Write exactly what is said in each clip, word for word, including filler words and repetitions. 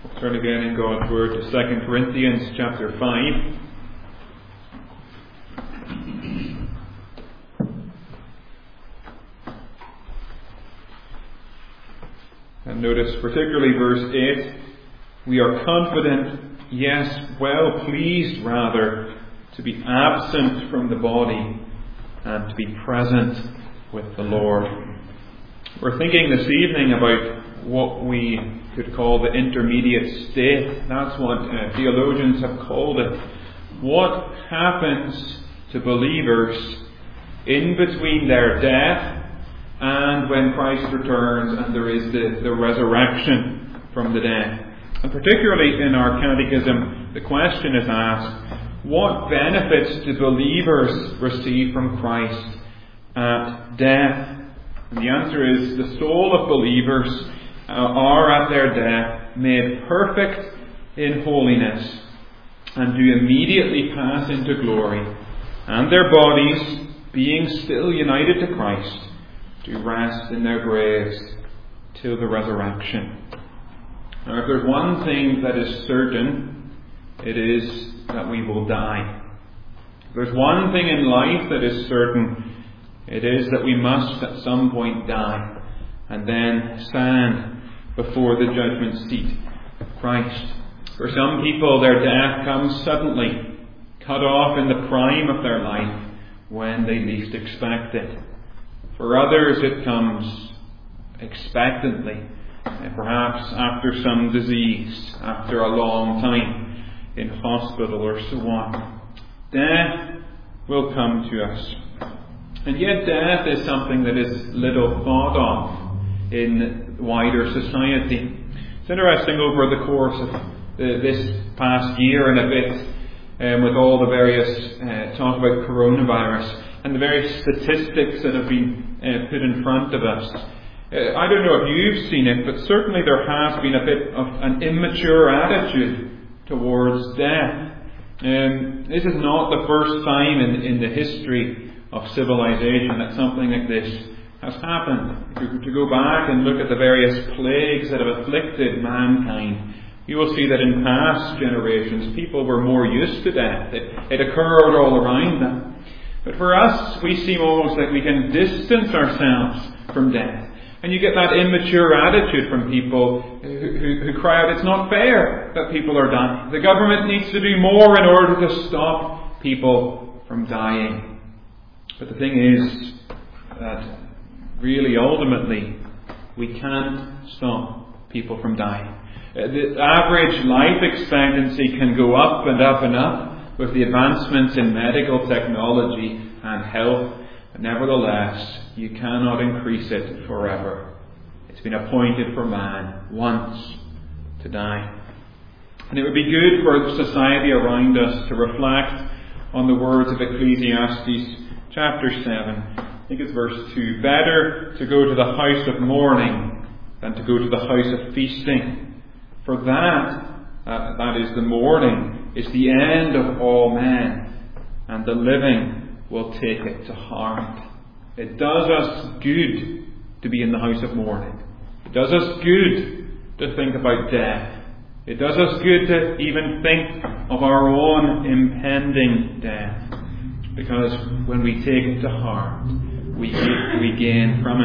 We'll turn again in God's Word to Second Corinthians chapter five. And notice particularly verse eight. We are confident, yes, well pleased rather, to be absent from the body and to be present with the Lord. We're thinking this evening about what we could call the intermediate state. That's what uh, theologians have called it. What happens to believers in between their death and when Christ returns and there is the, the resurrection from the dead? And particularly in our catechism, the question is asked, what benefits do believers receive from Christ at death? And the answer is, the soul of believers uh, are at their death made perfect in holiness and do immediately pass into glory, and their bodies, being still united to Christ, do rest in their graves till the resurrection. Now, if there's one thing that is certain, it is that we will die. If there's one thing in life that is certain, it is that we must at some point die and then stand before the judgment seat of Christ. For some people, their death comes suddenly, cut off in the prime of their life when they least expect it. For others, it comes expectantly, perhaps after some disease, after a long time in hospital or so on. Death will come to us. And yet death is something that is little thought of in wider society. It's interesting over the course of the, this past year and a bit, um, with all the various uh, talk about coronavirus and the various statistics that have been uh, put in front of us. Uh, I don't know if you've seen it, but certainly there has been a bit of an immature attitude towards death. Um, this is not the first time in, in the history of civilization that something like this has happened. If you were to go back and look at the various plagues that have afflicted mankind, you will see that in past generations people were more used to death. It, it occurred all around them. But for us, we seem almost like we can distance ourselves from death. And you get that immature attitude from people who, who, who cry out, it's not fair that people are dying. The government needs to do more in order to stop people from dying. But the thing is that really ultimately we can't stop people from dying. The average life expectancy can go up and up and up with the advancements in medical technology and health. But nevertheless, you cannot increase it forever. It's been appointed for man once to die. And it would be good for society around us to reflect on the words of Ecclesiastes chapter seven. I think it's verse two. Better to go to the house of mourning than to go to the house of feasting. For that, uh, that is the mourning, is the end of all men, and the living will take it to heart. It does us good to be in the house of mourning. It does us good to think about death. It does us good to even think of our own impending death. Because when we take it to heart, we, we gain from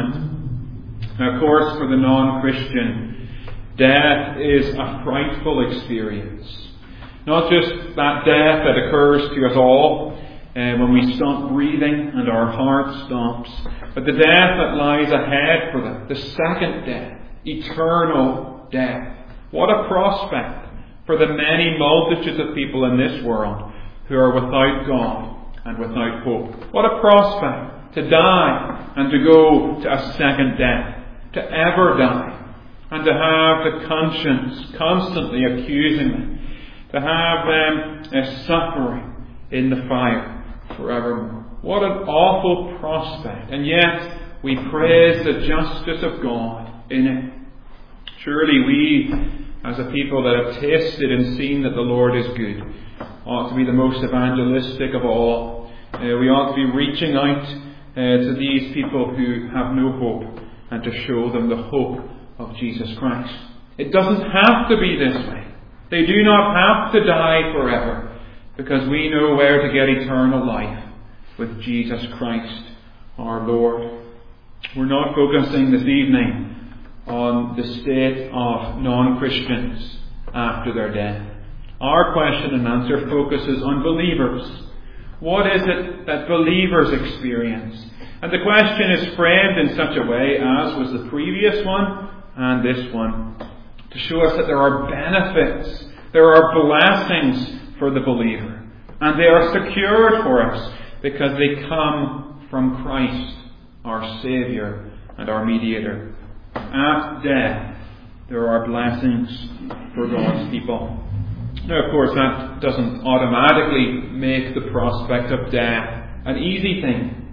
it. Now, of course, for the non-Christian, death is a frightful experience. Not just that death that occurs to us all uh, when we stop breathing and our heart stops, but the death that lies ahead for them, the second death, eternal death. What a prospect for the many multitudes of people in this world who are without God and without hope. What a prospect to die and to go to a second death, to ever die, and to have the conscience constantly accusing them, to have them uh, suffering in the fire forevermore. What an awful prospect. And yet we praise the justice of God in it. Surely we, as a people that have tasted and seen that the Lord is good, ought to be the most evangelistic of all. Uh, we ought to be reaching out uh, to these people who have no hope and to show them the hope of Jesus Christ. It doesn't have to be this way. They do not have to die forever, because we know where to get eternal life with Jesus Christ our Lord. We're not focusing this evening on the state of non-Christians after their death. Our question and answer focuses on believers. What is it that believers experience? And the question is framed in such a way, as was the previous one and this one, to show us that there are benefits, there are blessings for the believer. And they are secured for us because they come from Christ, our Saviour and our Mediator. At death, there are blessings for God's people. Now, of course, that doesn't automatically make the prospect of death an easy thing.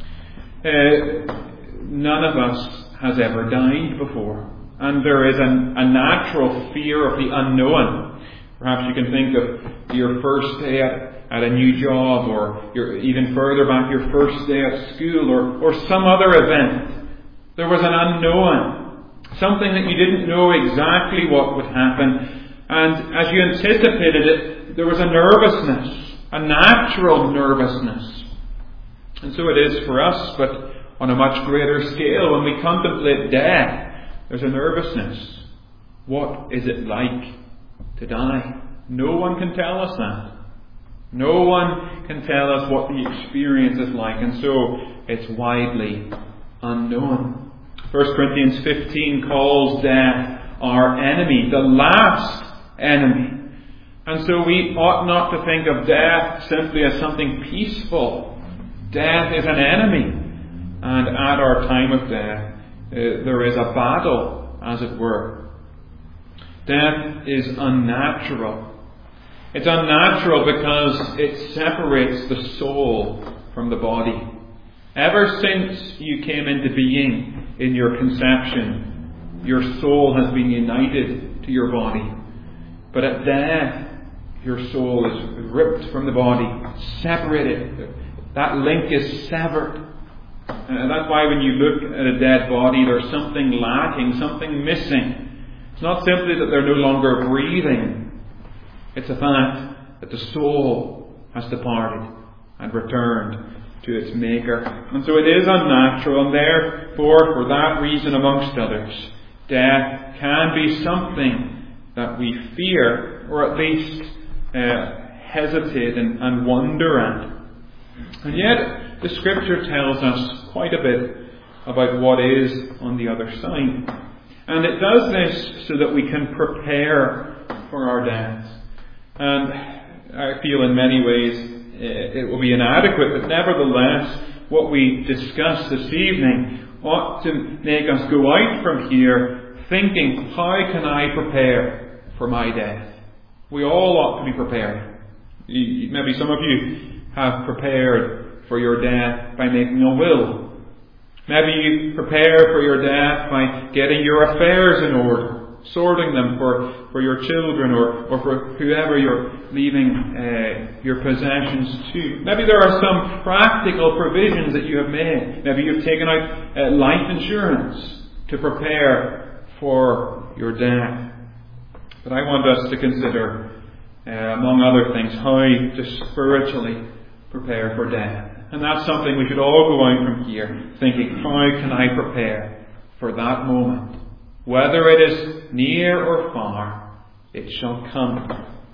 Uh, none of us has ever died before. And there is an, a natural fear of the unknown. Perhaps you can think of your first day at, at a new job, or your, even further back, your first day at school, or, or some other event. There was an unknown. Something that you didn't know exactly what would happen. And as you anticipated it, there was a nervousness, a natural nervousness. And so it is for us, but on a much greater scale. When we contemplate death, there's a nervousness. What is it like to die? No one can tell us that. No one can tell us what the experience is like, and so it's widely unknown. First Corinthians fifteen calls death our enemy, the last enemy. And so we ought not to think of death simply as something peaceful. Death is an enemy. And at our time of death, uh, there is a battle, as it were. Death is unnatural. It's unnatural because it separates the soul from the body. Ever since you came into being in your conception, your soul has been united to your body. But at death, your soul is ripped from the body, separated. That link is severed. And that's why when you look at a dead body, there's something lacking, something missing. It's not simply that they're no longer breathing. It's a fact that the soul has departed and returned to its Maker. And so it is unnatural, and therefore, for that reason amongst others, death can be something that we fear, or at least uh, hesitate and, and wonder at. And yet, the Scripture tells us quite a bit about what is on the other side. And it does this so that we can prepare for our death. And I feel in many ways it will be inadequate, but nevertheless, what we discuss this evening ought to make us go out from here thinking, how can I prepare for my death? We all ought to be prepared. Maybe some of you have prepared for your death by making a will. Maybe you prepare for your death by getting your affairs in order, sorting them for, for your children or, or for whoever you're leaving uh, your possessions to. Maybe there are some practical provisions that you have made. Maybe you've taken out uh, life insurance to prepare for your death. But I want us to consider, uh, among other things, how to spiritually prepare for death. And that's something we should all go out from here thinking, how can I prepare for that moment? Whether it is near or far, it shall come.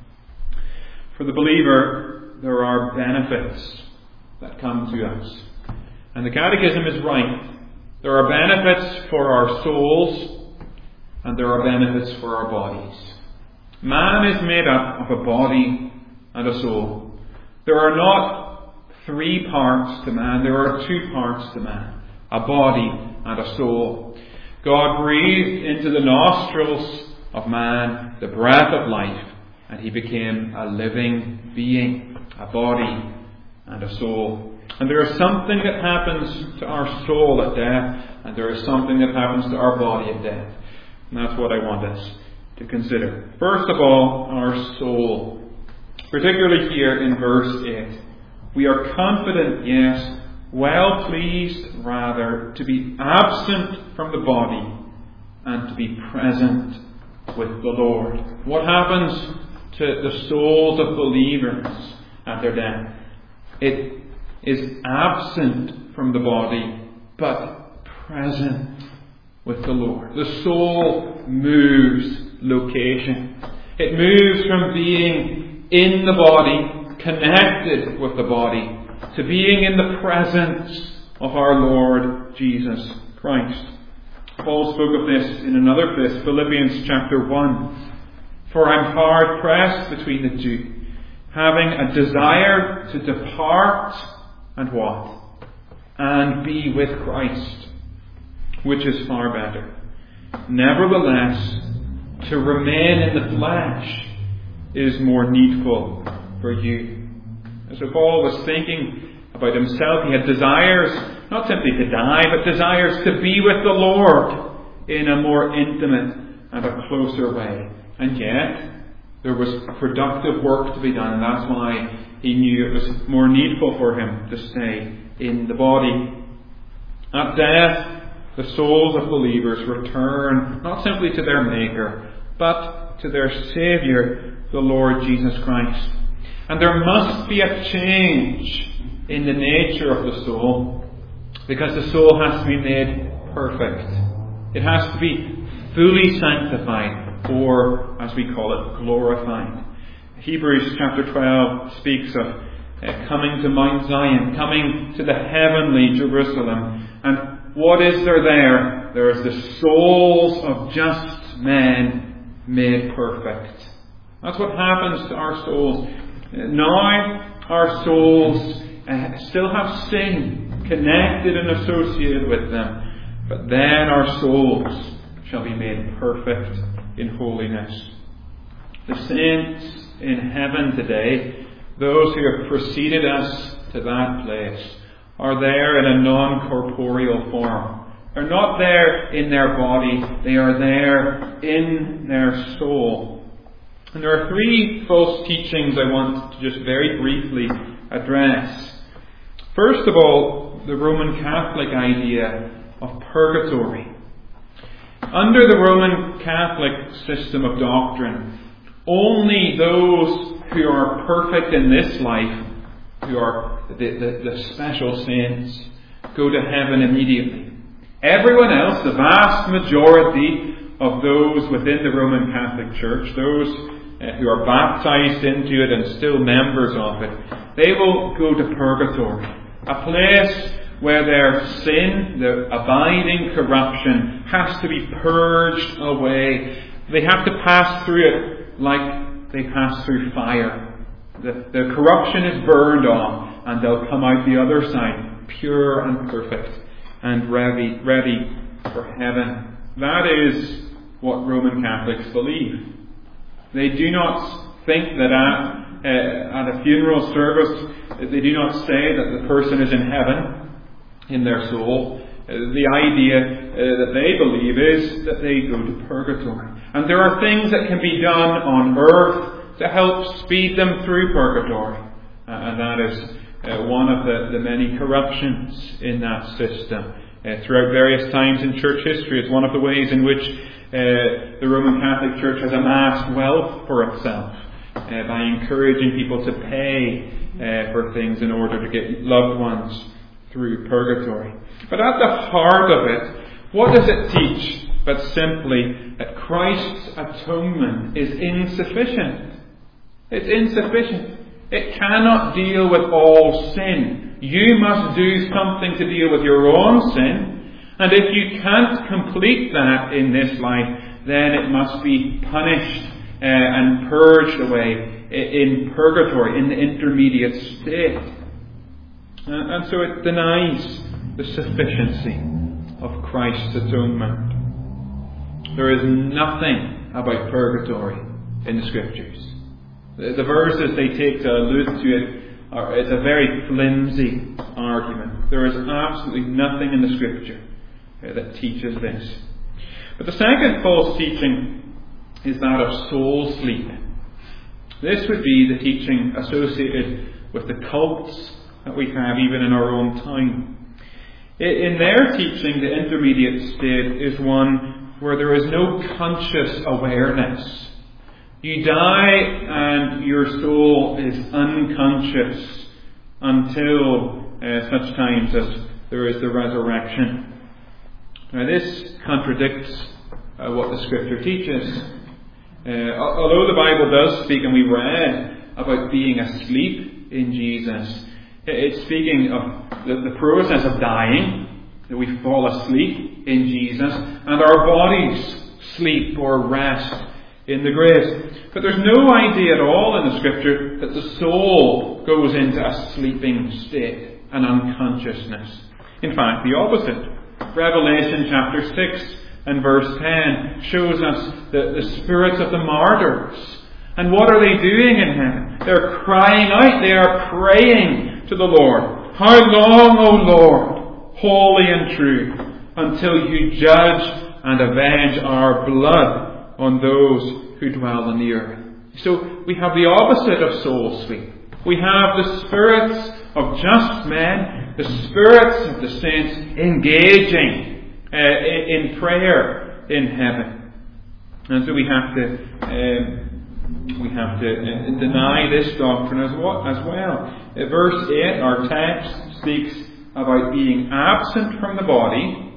For the believer, there are benefits that come to us. And the Catechism is right. There are benefits for our souls, and there are benefits for our bodies. Man is made up of a body and a soul. There are not three parts to man, there are two parts to man. A body and a soul. God breathed into the nostrils of man the breath of life, and he became a living being, a body and a soul. And there is something that happens to our soul at death, and there is something that happens to our body at death. And that's what I want us to consider. First of all, our soul. Particularly here in verse eight. We are confident, yes, well pleased rather, to be absent from the body and to be present with the Lord. What happens to the souls of believers at their death? It is absent from the body, but present with the Lord. The soul moves location. It moves from being in the body, connected with the body, to being in the presence of our Lord Jesus Christ. Paul spoke of this in another place, Philippians chapter one. For I'm hard pressed between the two, having a desire to depart and what? And be with Christ, which is far better. Nevertheless, to remain in the flesh is more needful for you. And so Paul was thinking about himself. He had desires, not simply to die, but desires to be with the Lord in a more intimate and a closer way. And yet, there was productive work to be done, and that's why he knew it was more needful for him to stay in the body. At death, the souls of believers return not simply to their Maker, but to their Saviour, the Lord Jesus Christ. And there must be a change in the nature of the soul, because the soul has to be made perfect. It has to be fully sanctified, or, as we call it, glorified. Hebrews chapter twelve speaks of uh, coming to Mount Zion, coming to the heavenly Jerusalem. And what is there there? There is the souls of just men made perfect. That's what happens to our souls. Now, our souls uh, still have sin connected and associated with them. But then our souls shall be made perfect in holiness. The saints in heaven today, those who have preceded us to that place, are there in a non-corporeal form. They're not there in their body, they are there in their soul. And there are three false teachings I want to just very briefly address. First of all, the Roman Catholic idea of purgatory. Under the Roman Catholic system of doctrine, only those who are perfect in this life, who are the, the, the special saints, go to heaven immediately. Everyone else, the vast majority of those within the Roman Catholic Church, those uh, who are baptized into it and still members of it, they will go to purgatory, a place where their sin, the abiding corruption, has to be purged away. They have to pass through it like they pass through fire. The, the corruption is burned off, and they'll come out the other side pure and perfect and ready, ready for heaven. That is what Roman Catholics believe. They do not think that at, uh, at a funeral service, they do not say that the person is in heaven in their soul. Uh, the idea uh, that they believe is that they go to purgatory. And there are things that can be done on earth to help speed them through purgatory. Uh, and that is uh, one of the, the many corruptions in that system. Uh, throughout various times in church history, it's one of the ways in which uh, the Roman Catholic Church has amassed wealth for itself uh, by encouraging people to pay uh, for things in order to get loved ones through purgatory. But at the heart of it, what does it teach but simply that Christ's atonement is insufficient? It's insufficient. It cannot deal with all sin. You must do something to deal with your own sin. And if you can't complete that in this life, then it must be punished uh, and purged away in purgatory, in the intermediate state. And so it denies the sufficiency of Christ's atonement. There is nothing about purgatory in the Scriptures. The verses they take to allude to it are, it's a very flimsy argument. There is absolutely nothing in the Scripture that teaches this. But the second false teaching is that of soul sleep. This would be the teaching associated with the cults that we have even in our own time. In their teaching, the intermediate state is one where there is no conscious awareness. You die and your soul is unconscious until uh, such times as there is the resurrection. Now this contradicts uh, what the Scripture teaches. Uh, although the Bible does speak, and we read about being asleep in Jesus, it's speaking of the, the process of dying, that we fall asleep in Jesus, and our bodies sleep or rest in the grave. But there's no idea at all in the Scripture that the soul goes into a sleeping state, an unconsciousness. In fact, the opposite. Revelation chapter six and verse ten shows us the, the spirits of the martyrs. And what are they doing in heaven? They're crying out, they are praying to the Lord. How long, O Lord, holy and true, until you judge and avenge our blood on those who dwell on the earth. So we have the opposite of soul sleep. We have the spirits of just men, the spirits of the saints engaging uh, in, in prayer in heaven. And so we have to um, we have to uh, deny this doctrine as well. As well. Uh, verse eight, our text, speaks about being absent from the body,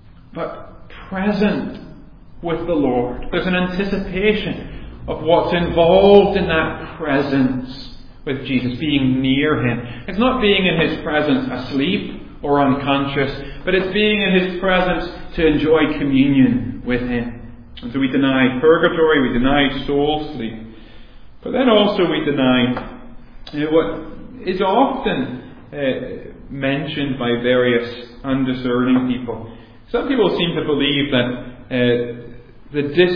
but present with the Lord. There's an anticipation of what's involved in that presence with Jesus, being near Him. It's not being in His presence asleep or unconscious, but it's being in His presence to enjoy communion with Him. And so we deny purgatory, we deny soul sleep. But then also we deny you know, what is often uh, mentioned by various undiscerning people. Some people seem to believe that uh,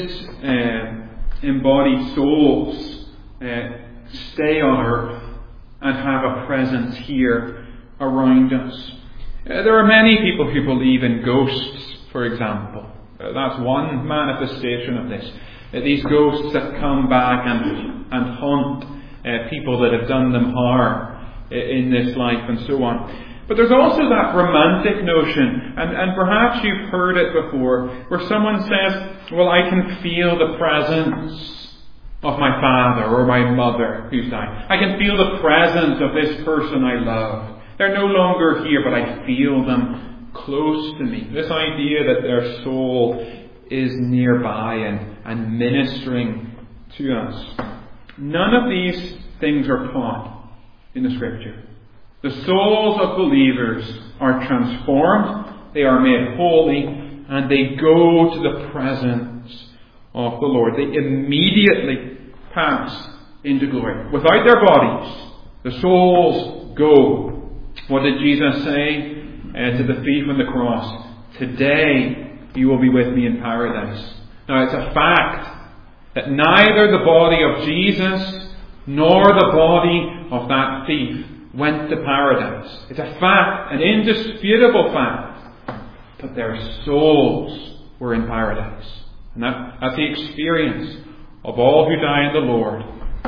the disembodied uh, souls uh, stay on earth and have a presence here around us. Uh, there are many people who believe in ghosts, for example. Uh, that's one manifestation of this. Uh, these ghosts that come back and, and haunt uh, people that have done them harm uh, in this life and so on. But there's also that romantic notion, and, and perhaps you've heard it before, where someone says, well, I can feel the presence of my father or my mother who's died. I can feel the presence of this person I love. They're no longer here, but I feel them close to me. This idea that their soul is nearby and, and ministering to us. None of these things are taught in the Scripture. The souls of believers are transformed, they are made holy, and they go to the presence of the Lord. They immediately pass into glory. Without their bodies, the souls go. What did Jesus say uh, to the thief on the cross? Today you will be with me in paradise. Now it's a fact that neither the body of Jesus nor the body of that thief went to paradise. It's a fact, an indisputable fact, that their souls were in paradise. And that, that's the experience of all who die in the Lord.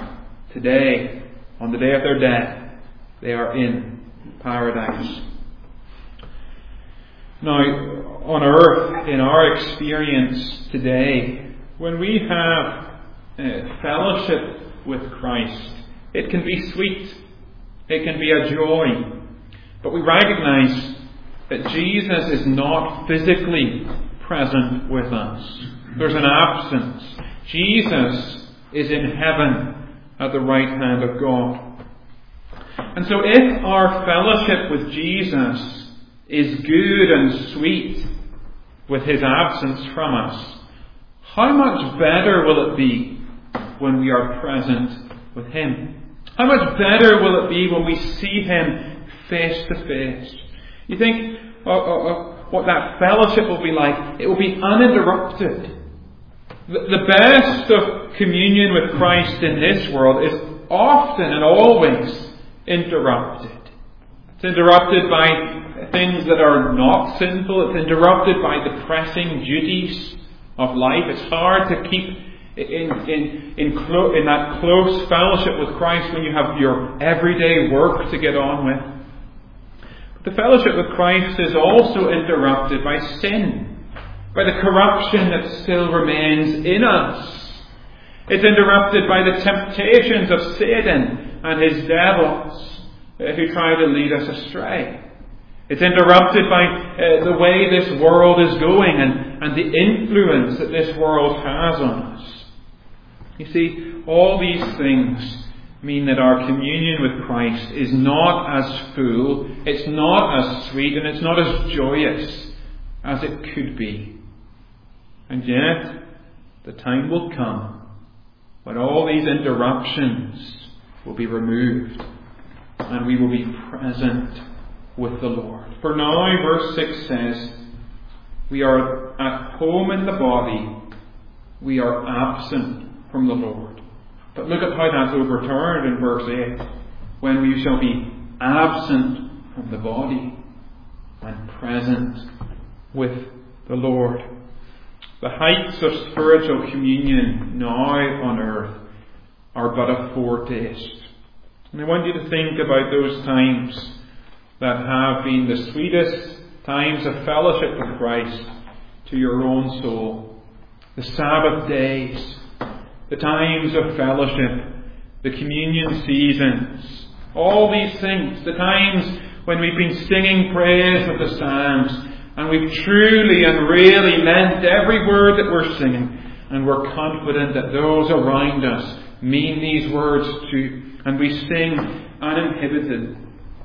Today, on the day of their death, they are in paradise. Now, on earth, in our experience today, when we have uh, fellowship with Christ, it can be sweet. It can be a joy. But we recognize that Jesus is not physically present with us. There's an absence. Jesus is in heaven at the right hand of God. And so if our fellowship with Jesus is good and sweet with His absence from us, how much better will it be when we are present with Him? How much better will it be when we see Him face to face? You think oh, oh, oh, what that fellowship will be like? It will be uninterrupted. The, the best of communion with Christ in this world is often and always interrupted. It's interrupted by things that are not sinful. It's interrupted by the pressing duties of life. It's hard to keep In, in, in, clo- in that close fellowship with Christ when you have your everyday work to get on with. But the fellowship with Christ is also interrupted by sin. by the corruption that still remains in us. It's interrupted by the temptations of Satan and his devils uh, who try to lead us astray. It's interrupted by uh, the way this world is going and, and the influence that this world has on us. You see, all these things mean that our communion with Christ is not as full, it's not as sweet, and it's not as joyous as it could be. And yet, the time will come when all these interruptions will be removed and we will be present with the Lord. For now, verse six says, we are at home in the body, we are absent from the Lord. But look at how that's overturned in verse eight. When we shall be absent from the body and present with the Lord. The heights of spiritual communion now on earth are but a foretaste. And I want you to think about those times that have been the sweetest times of fellowship with Christ to your own soul. The Sabbath days, the times of fellowship, the communion seasons, all these things, the times when we've been singing praise of the Psalms and we've truly and really meant every word that we're singing, and we're confident that those around us mean these words too, and we sing uninhibited.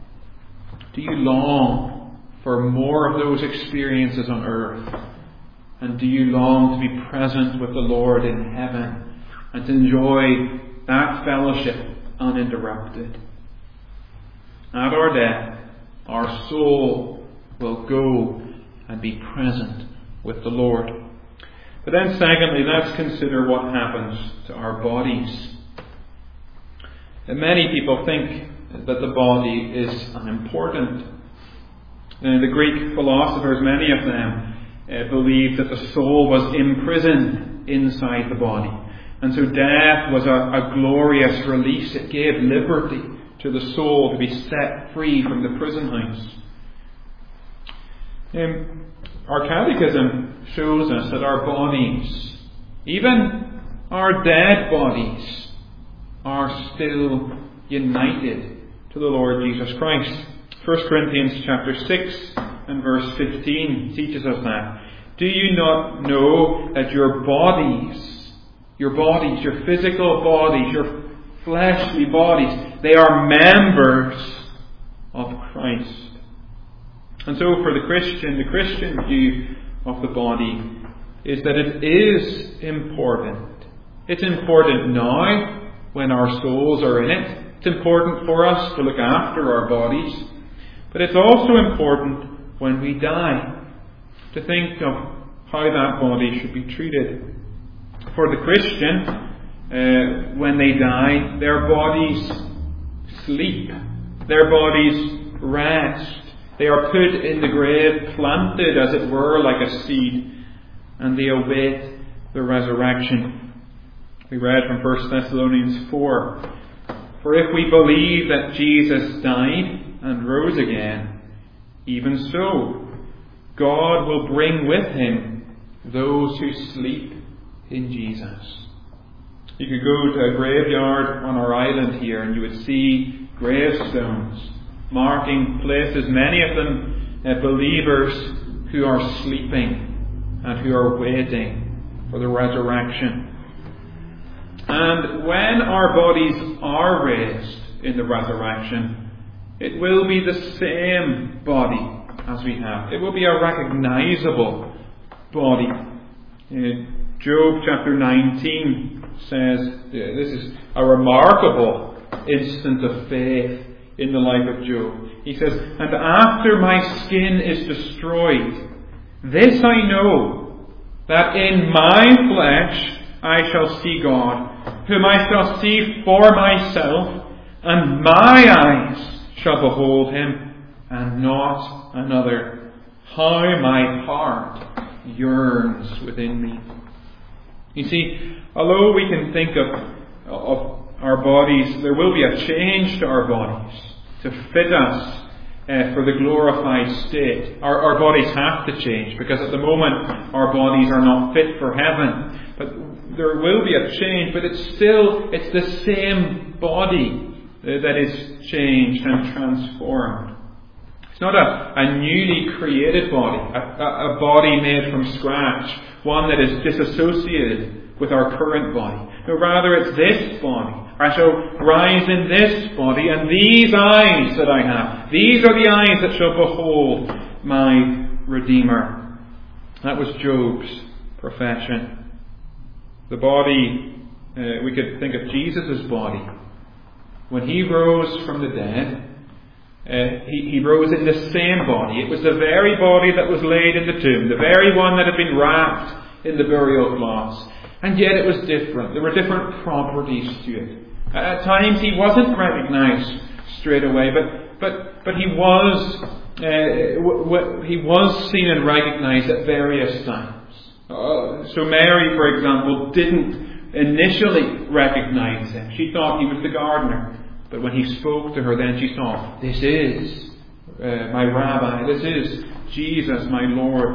Do you long for more of those experiences on earth? And do you long to be present with the Lord in heaven and to enjoy that fellowship uninterrupted? At our death, our soul will go and be present with the Lord. But then secondly, let's consider what happens to our bodies. And many people think that the body is unimportant. And the Greek philosophers, many of them, uh, believed that the soul was imprisoned inside the body. And so death was a, a glorious release. It gave liberty to the soul to be set free from the prison house. Um, our catechism shows us that our bodies, even our dead bodies, are still united to the Lord Jesus Christ. First Corinthians chapter six and verse fifteen teaches us that. Do you not know that your bodies, your bodies, your physical bodies, your fleshly bodies, they are members of Christ? And so for the Christian, the Christian view of the body is that it is important. It's important now when our souls are in it. It's important for us to look after our bodies. But it's also important when we die to think of how that body should be treated. For the Christian, uh, when they die, their bodies sleep. Their bodies rest. They are put in the grave, planted as it were like a seed, and they await the resurrection. We read from First Thessalonians four, for if we believe that Jesus died and rose again, even so, God will bring with him those who sleep in Jesus. You could go to a graveyard on our island here and you would see gravestones marking places, many of them uh, believers who are sleeping and who are waiting for the resurrection. And when our bodies are raised in the resurrection, it will be the same body as we have. It will be a recognizable body. Uh, Job chapter nineteen says, uh, this is a remarkable instant of faith in the life of Job. He says, and after my skin is destroyed, this I know, that in my flesh I shall see God, whom I shall see for myself, and my eyes shall behold him, and not another. How my heart yearns within me. You see, although we can think of, of our bodies, there will be a change to our bodies to fit us uh, for the glorified state. Our, our bodies have to change, because at the moment our bodies are not fit for heaven. But there will be a change, but it's still, it's the same body that is changed and transformed. It's not a, a newly created body, a, a, a body made from scratch, one that is disassociated with our current body. No, rather it's this body. I shall rise in this body, and these eyes that I have, these are the eyes that shall behold my Redeemer. That was Job's profession. The body, uh, we could think of Jesus' body. When he rose from the dead, uh, he, he rose in the same body. It was the very body that was laid in the tomb, the very one that had been wrapped in the burial cloths. And yet it was different. There were different properties to it. At times he wasn't recognized straight away, but but but he was uh, w- w- he was seen and recognized at various times. Uh, so Mary, for example, didn't initially recognize him. She thought he was the gardener. But when he spoke to her, then she saw, this is uh, my Rabbi, this is Jesus, my Lord.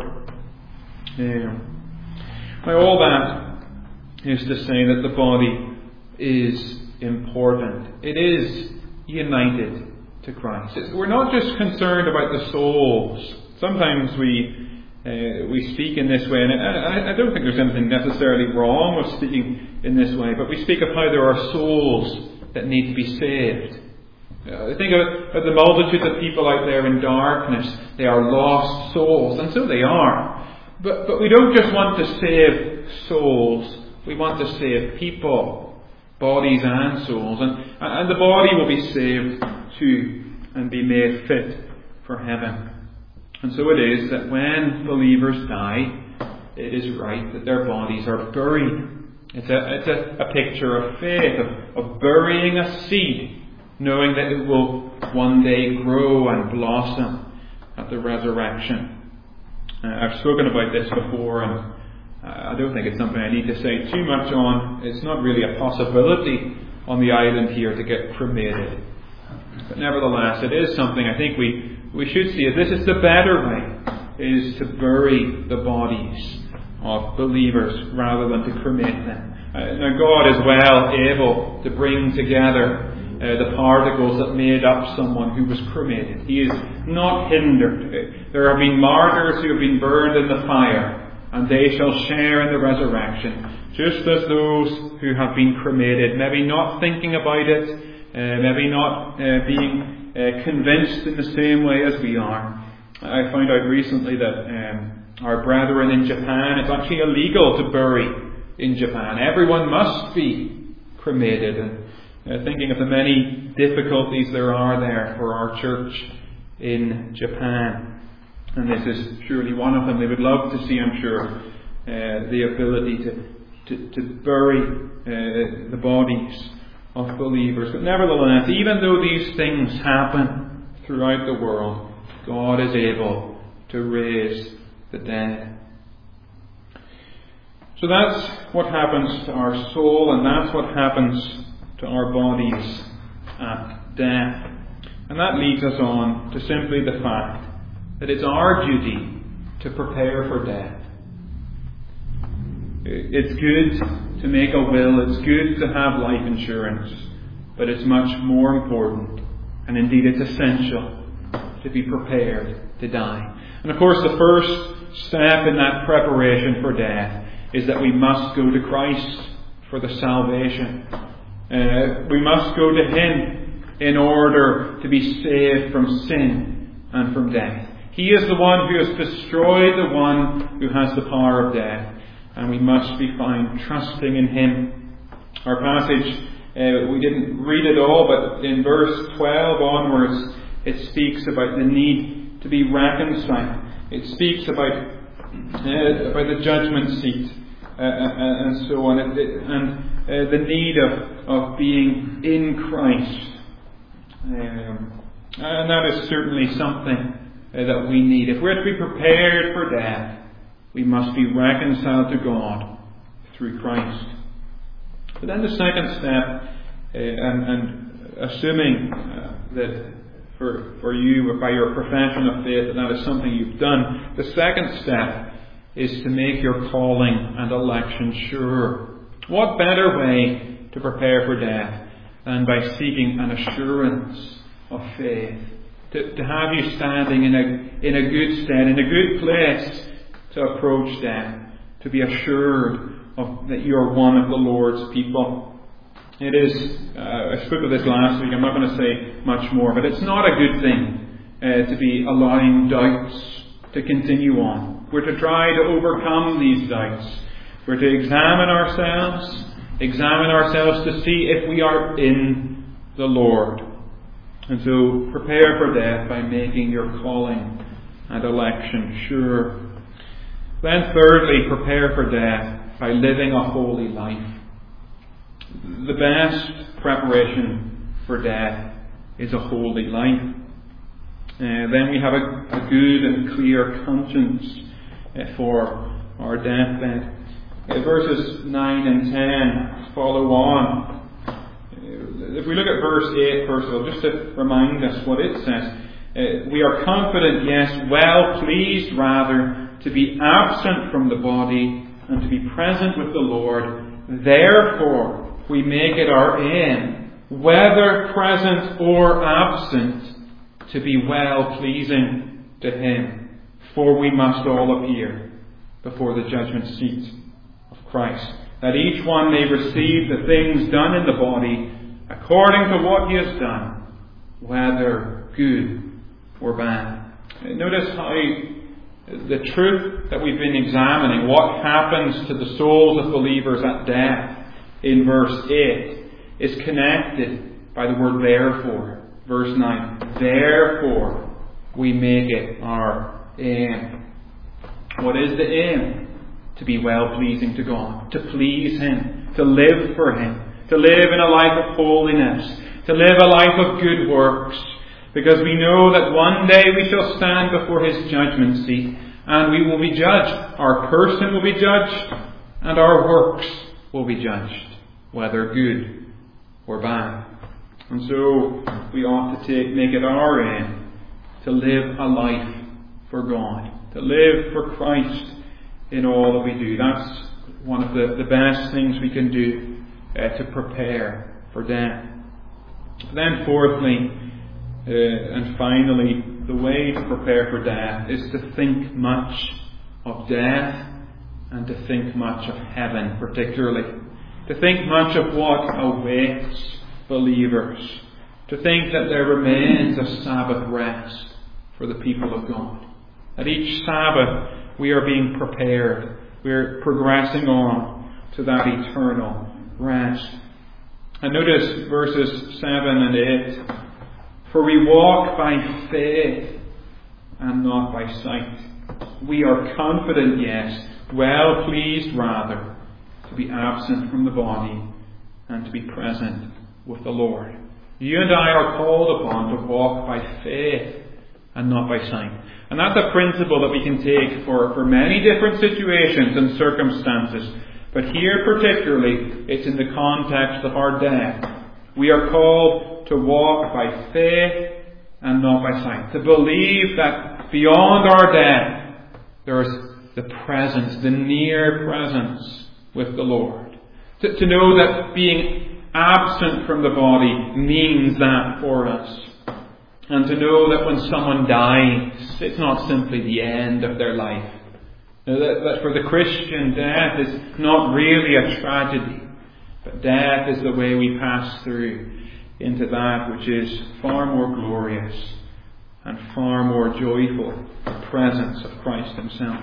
Yeah. Now all that is to say that the body is important. It is united to Christ. We're not just concerned about the souls. Sometimes we uh, we speak in this way, and I, I don't think there's anything necessarily wrong with speaking in this way, but we speak of how there are souls that need to be saved. Uh, think of, of the multitudes of people out there in darkness. They are lost souls, and so they are. But but we don't just want to save souls. We want to save people, bodies and souls, and and the body will be saved too and be made fit for heaven. And so it is that when believers die, it is right that their bodies are buried. It's a, it's a, a picture of faith, of, of burying a seed, knowing that it will one day grow and blossom at the resurrection. Uh, I've spoken about this before, and uh, I don't think it's something I need to say too much on. It's not really a possibility on the island here to get cremated. But nevertheless, it is something I think we, we should see. This is the better way, is to bury the bodies of believers rather than to cremate them. Uh, now God is well able to bring together uh, the particles that made up someone who was cremated. He is not hindered. There have been martyrs who have been burned in the fire, and they shall share in the resurrection, just as those who have been cremated, maybe not thinking about it, uh, maybe not uh, being uh, convinced in the same way as we are. I found out recently that um, our brethren in Japan, it's actually illegal to bury in Japan. Everyone must be cremated. And uh, thinking of the many difficulties there are there for our church in Japan. And this is surely one of them. They would love to see, I'm sure, uh, the ability to, to, to bury uh, the bodies of believers. But nevertheless, even though these things happen throughout the world, God is able to raise the dead. So that's what happens to our soul, and that's what happens to our bodies at death. And that leads us on to simply the fact that it's our duty to prepare for death. It's good to make a will, it's good to have life insurance, but it's much more important, and indeed it's essential, to be prepared to die. And of course the first step in that preparation for death is that we must go to Christ for the salvation. Uh, we must go to Him in order to be saved from sin and from death. He is the one who has destroyed the one who has the power of death, and we must be found trusting in Him. Our passage, uh, we didn't read it all, but in verse twelve onwards, it speaks about the need to be reconciled. It speaks about uh, about the judgment seat uh, and so on, and, and uh, the need of, of being in Christ. Um, and that is certainly something uh, that we need. If we're to be prepared for death, we must be reconciled to God through Christ. But then the second step, uh, and, and assuming uh, that for, for you by your profession of faith that that is something you've done. The second step is to make your calling and election sure. What better way to prepare for death than by seeking an assurance of faith? To, to have you standing in a, in a good stead, in a good place to approach death, to be assured of that you are one of the Lord's people. It is, uh, I spoke of this last week, I'm not going to say much more, but it's not a good thing uh, to be allowing doubts to continue on. We're to try to overcome these doubts. We're to examine ourselves, examine ourselves to see if we are in the Lord. And so prepare for death by making your calling and election sure. Then thirdly, prepare for death by living a holy life. The best preparation for death is a holy life. Uh, then we have a, a good and clear conscience uh, for our deathbed. Uh, verses nine and ten follow on. If we look at verse eight first of all, just to remind us what it says, uh, we are confident, yes, well pleased rather, to be absent from the body and to be present with the Lord. Therefore, we make it our aim, whether present or absent, to be well pleasing to Him. For we must all appear before the judgment seat of Christ, that each one may receive the things done in the body according to what he has done, whether good or bad. Notice how the truth that we've been examining, what happens to the souls of believers at death in verse eight, is connected by the word therefore. Verse nine, therefore we make it our aim. What is the aim? To be well pleasing to God, to please Him, to live for Him, to live in a life of holiness, to live a life of good works, because we know that one day we shall stand before His judgment seat and we will be judged. Our person will be judged and our works will be judged, whether good or bad. And so we ought to take, make it our aim to live a life for God, to live for Christ in all that we do. That's one of the, the best things we can do Uh, to prepare for death. Then fourthly uh, and finally, the way to prepare for death is to think much of death and to think much of heaven particularly. To think much of what awaits believers. To think that there remains a Sabbath rest for the people of God. At each Sabbath we are being prepared. We are progressing on to that eternal rest. And notice verses seven and eight. For we walk by faith and not by sight. We are confident, yes, well pleased rather, to be absent from the body and to be present with the Lord. You and I are called upon to walk by faith and not by sight. And that's a principle that we can take for, for many different situations and circumstances. But here particularly, it's in the context of our death. We are called to walk by faith and not by sight. To believe that beyond our death, there is the presence, the near presence with the Lord. To, to know that being absent from the body means that for us. And to know that when someone dies, it's not simply the end of their life. That, that for the Christian, death is not really a tragedy, but death is the way we pass through into that which is far more glorious and far more joyful, the presence of Christ Himself.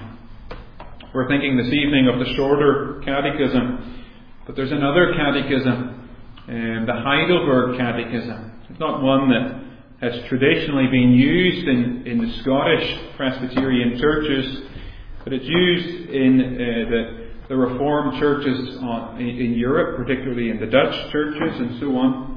We're thinking this evening of the shorter catechism, but there's another catechism, um, the Heidelberg Catechism. It's not one that has traditionally been used in, in the Scottish Presbyterian churches, but it's used in uh, the, the Reformed churches on, in, in Europe, particularly in the Dutch churches and so on.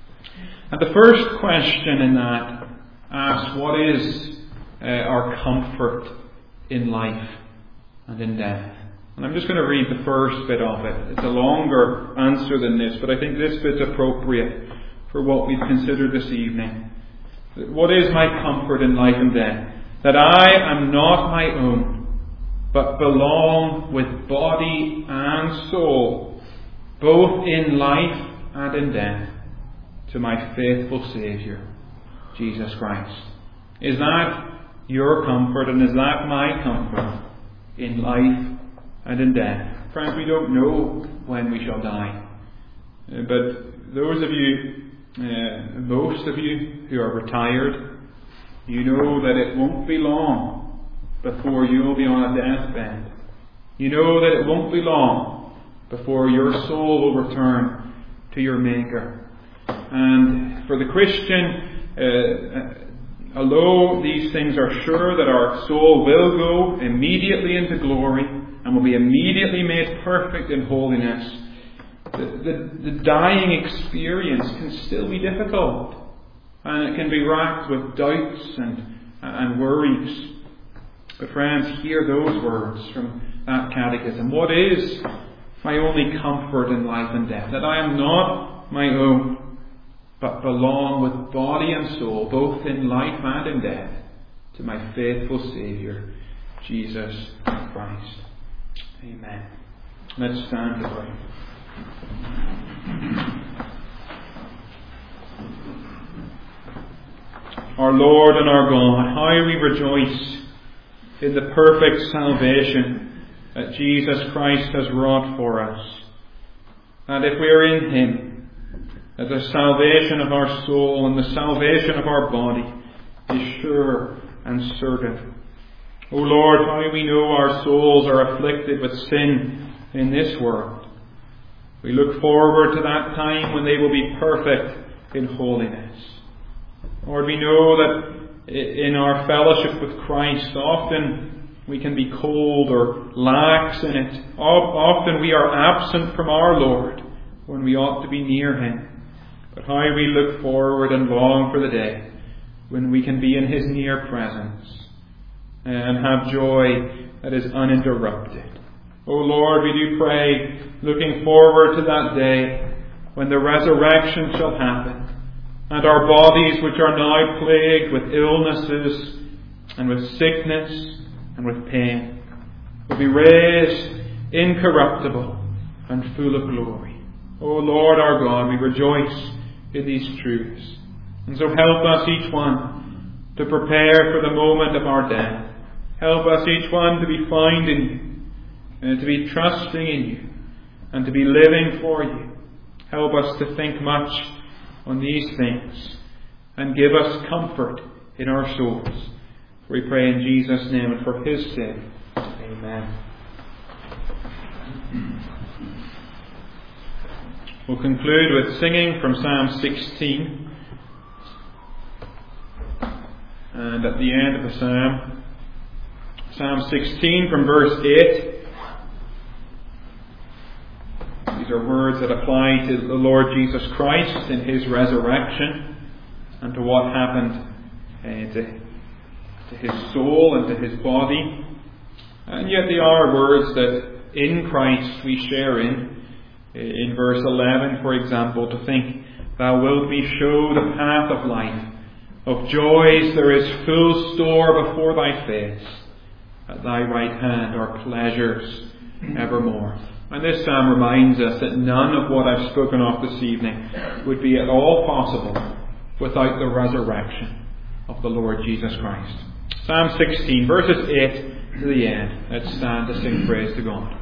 And the first question in that asks, what is uh, our comfort in life and in death? And I'm just going to read the first bit of it. It's a longer answer than this, but I think this bit's appropriate for what we've considered this evening. What is my comfort in life and death? That I am not my own, but belong with body and soul, both in life and in death, to my faithful Saviour, Jesus Christ. Is that your comfort, and is that my comfort in life and in death? Friends, we don't know when we shall die. Uh, but those of you, uh, most of you who are retired, you know that it won't be long before you'll be on a deathbed. You know that it won't be long before your soul will return to your Maker. And for the Christian, uh, although these things are sure that our soul will go immediately into glory and will be immediately made perfect in holiness, the, the, the dying experience can still be difficult, and it can be racked with doubts and, and worries. But friends, hear those words from that catechism. What is my only comfort in life and death? That I am not my own, but belong with body and soul, both in life and in death, to my faithful Saviour, Jesus Christ. Amen. Let's stand to pray. Our Lord and our God, how we rejoice in the perfect salvation that Jesus Christ has wrought for us. And if we are in Him, that the salvation of our soul and the salvation of our body is sure and certain. O Lord, how we know our souls are afflicted with sin in this world. We look forward to that time when they will be perfect in holiness. Lord, we know that in our fellowship with Christ, often we can be cold or lax in it. Often we are absent from our Lord when we ought to be near Him. But how we look forward and long for the day when we can be in His near presence and have joy that is uninterrupted. O Lord, we do pray, looking forward to that day when the resurrection shall happen, and our bodies, which are now plagued with illnesses and with sickness and with pain, will be raised incorruptible and full of glory. O Lord our God, we rejoice in these truths. And so help us each one to prepare for the moment of our death. Help us each one to be found in you, and to be trusting in you, and to be living for you. Help us to think much on these things, and give us comfort in our souls. We pray in Jesus' name and for His sake. Amen. We'll conclude with singing from Psalm sixteen. And at the end of the Psalm, Psalm sixteen from verse eight. These are words that apply to the Lord Jesus Christ in His resurrection and to what happened uh, to, to His soul and to His body. And yet they are words that in Christ we share in. In verse eleven, for example, to think, Thou wilt me show the path of life. Of joys there is full store before Thy face. At Thy right hand are pleasures evermore. And this psalm reminds us that none of what I've spoken of this evening would be at all possible without the resurrection of the Lord Jesus Christ. Psalm sixteen, verses eight to the end. Let's stand to sing praise to God.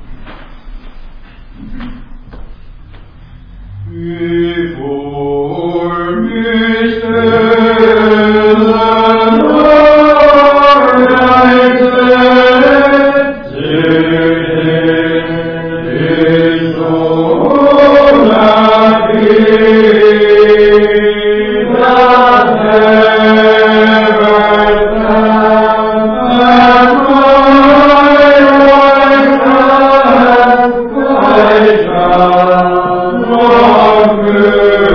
Before me stands the Lord, I said, His soul that he that never stands, and my right hand I shall not good.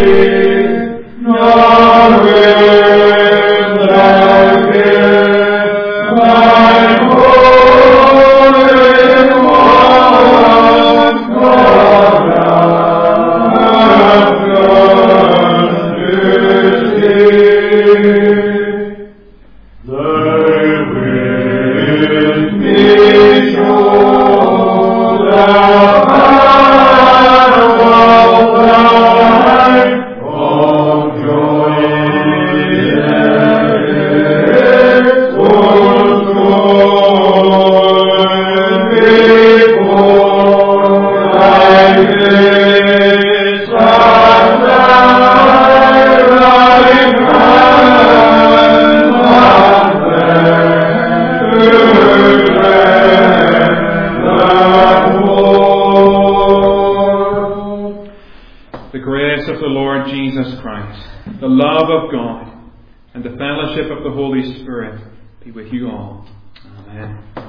And the fellowship of the Holy Spirit be with you all. Amen.